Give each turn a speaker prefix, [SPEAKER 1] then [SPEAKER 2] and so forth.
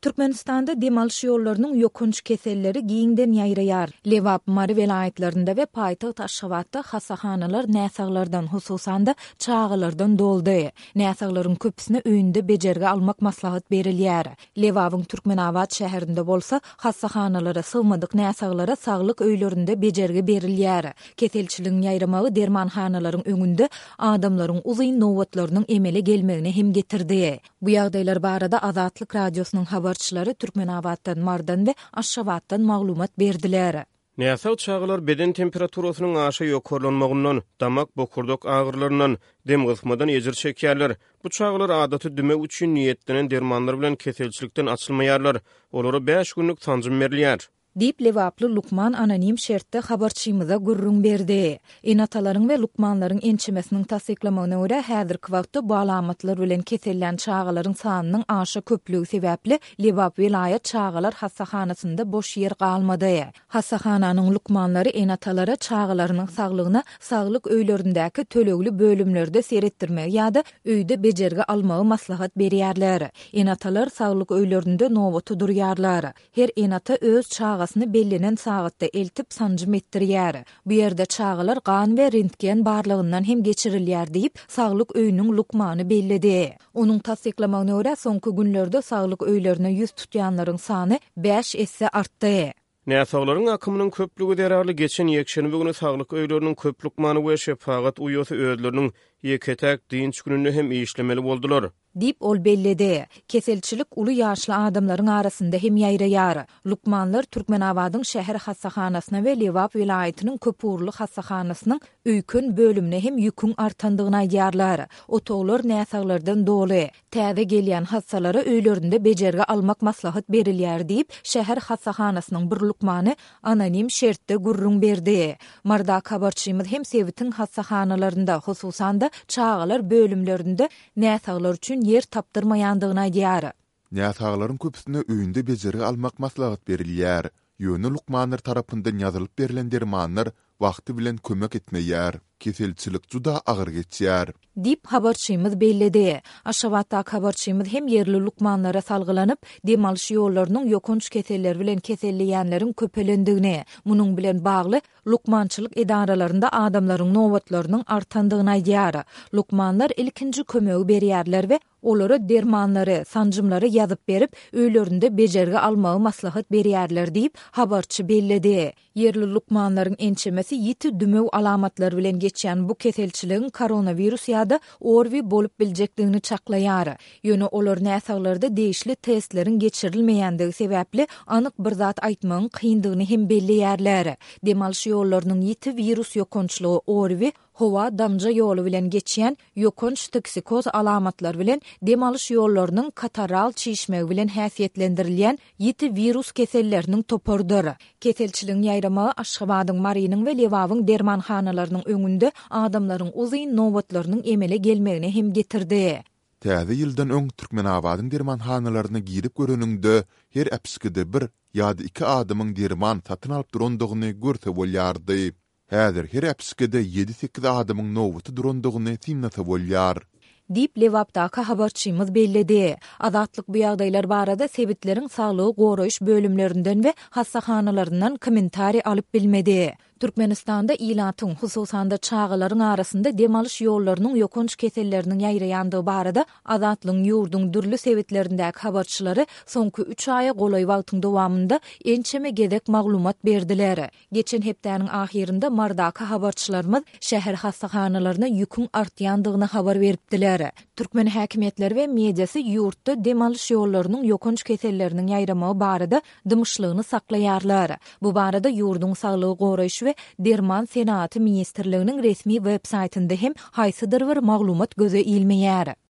[SPEAKER 1] Türkmenistanda demalış yollarının yokunç keselleri giýinden ýaýraýar. Lewap, Mary velayetlerinde we paýtagyt Aşgabatda hasahanalar näsaglardan hususan da çağılardan doldy. Näsaglaryň köpüsine öýünde bejerge almak maslahat berilýär. Lewabyň Türkmenabad şäherinde bolsa hasahanalara sığmadyk näsaglara saglyk öýlerinde bejerge berilýär. Keselçiligiň ýaýramagy dermanhanalaryň öňünde adamlaryň uzyn nowatlarynyň emele gelmegine hem getirdi. Bu ýagdaýlar barada Azatlyk radiosynyň habarçylary Türkmenabaddan, Mardan we Aşgabatdan maglumat berdiler.
[SPEAKER 2] Näsag çağılar beden temperaturasynyň aşa ýokarlanmagyndan, damak bokurduk ağırlarından, dem gysmadan ejir çekýärler. Bu çağılar adaty düme üçin niýetlenen dermanlar bilen keselçilikden açylmaýarlar. Olara 5 günlük tanjym berilýär.
[SPEAKER 1] Dip Lewaply Lukman anonim şertde habarçymyza gurrun berdi. Enatalaryň we lukmanlaryň ençemesiniň tasdiklamagyna görä häzirki wagtda bu alamatlar bilen kesellen çağılaryň sanynyň aşa köplügi sebäpli Lewap vilayet çağılar hassahanasyny boş yer galmady. Hassahananyň lukmanlary enatalara çağılarynyň saglygyna saglyk öýlerindäki tölegli bölümlerde seretdirmek ýa-da öýde bejerge almagy maslahat berýärler. Enatalar saglyk öýlerinde nowata durýarlar. Her enata öz çağı bellenen sagatda eltip sanjym etdirýär. Bu ýerde çağılar gan we rentgen barlygyndan hem geçirilýär diýip saglyk öýüniň lukmany belledi. Onuň tasdiklamagyna görä soňky günlerde saglyk öýlerine ýüz tutýanlaryň sany 5 esse artdy.
[SPEAKER 2] Näsaglaryň akymynyň köplügi derarly geçen ýekşenbe güni saglyk öýleriniň köp lukmany we şefagat uýasy öýleriniň ýeketäk diňç gününde hem işlemeli boldular.
[SPEAKER 1] Dip ol belledi. Keselçilik uly ýaşly adamlaryň arasynda hem ýaýraýar. Lukmanlar Türkmenabadyň şäher hassahanasyna we Lewap vilayetiniň köpurly hassahanasynyň öýkün bölümine hem ýükün artandygyna aýdýarlar. Otoglar näsaglardan doly. Täze gelýän hassalara öýlerinde bejerge almak maslahat berilýär diýip şäher hassahanasynyň bir lukmany anonim şertde gurrun berdi. Marda habarçymyz hem Sewitin hassahanalarynda hususan da çağılar bölümlerinde näsaglar üçin yer tapdyrmaýandygyna aýdýar.
[SPEAKER 3] Näsaglaryň köpüsine öýünde bejerge almak maslahat berilýär. Ýöne lukmanlar tarapyndan ýazylyp berilen dermanlar wagty bilen kömek etmeýär. Keselçilik juda agyr geçýär.
[SPEAKER 1] Dip habarçymyz belledi. Aşgabatda habarçymyz hem yerli lukmanlara salgylanyp demalış ýollarynyň ýokunç keselleri bilen keselleýänleriň köpelendigini, munyň bilen bagly lukmançylyk edaralarynda adamlaryň nowatlarynyň artandygyny aýdýar. Lukmanlar ilkinji kömegi berýärler we olara dermanlary, sanjymlary ýazyp berip öýlerinde bejerge almagy maslahat berýärler diýip habarçy belledi. Yerli lukmanlaryň ençemesi ýiti dümew alamatlary bilen geçýän bu keselçiligiň koronavirus ýa-da orwi bolup biljekdigini çaklaýar. Ýöne olar näsaglarda değişli testleriň geçirilmeýändigi sebäpli anyk bir zat aýtmagyň kyndygyny hem belliýärler. Demalış ýollarynyň ýiti virus ýokunçlygy orwi howa damja ýolu bilen geçýän ýokunç toksikoz alamatlar bilen demalış ýollarynyň kataral çişmegi bilen häsiýetlendirilýän ýiti virus keselleriniň topordur. Keselçiligiň ýaýramagy Aşgabatyň, Marynyň we Lewabyň dermanhanalarynyň öňünde adamlaryň uzyn nowatlarynyň emele gelmegine hem getirdi.
[SPEAKER 3] Täze ýyldan öň Türkmenabadyň dermanhanalaryna girip göreningde her äpskide bir ýa-da 2 adamyň derman satyn alyp durandygyny görse bolýardy. Häzir her äpskide 7-8 adamyň nowaty durandygyny timnata bolýar.
[SPEAKER 1] Dip Lewapdaky habarçymyz belledi. Azatlyk bu ýagdaýlar barada sebitleriň saglygy goraýyş bölümlerinden we hassahanalaryndan kommentari alyp bilmedi. Türkmenistanda ilatyň hususan da çağılaryň arasynda demalış ýollarynyň ýokunç keselleriniň ýaýraýandygy barada Azatlyň ýurduň dürli sebitlerindäki habarçylary soňky 3 aýa golay wagtyň dowamında ençeme gedek maglumat berdiler. Geçen hepdäniň ahirinde Mardaky habarçylarymyz şäher hassahanalarına ýükün artýandygyny habar beripdiler. Türkmen häkimetleri we mediasy ýurtda demalış ýollarynyň ýokunç keselleriniň ýaýramagy barada dymyşlygyny saklaýarlar. Bu barada ýurduň saglygy goraýyş we Derman Senaty ministrliginiň resmi web saýtynda hem haýsydyr bir maglumat göze ilmeýär.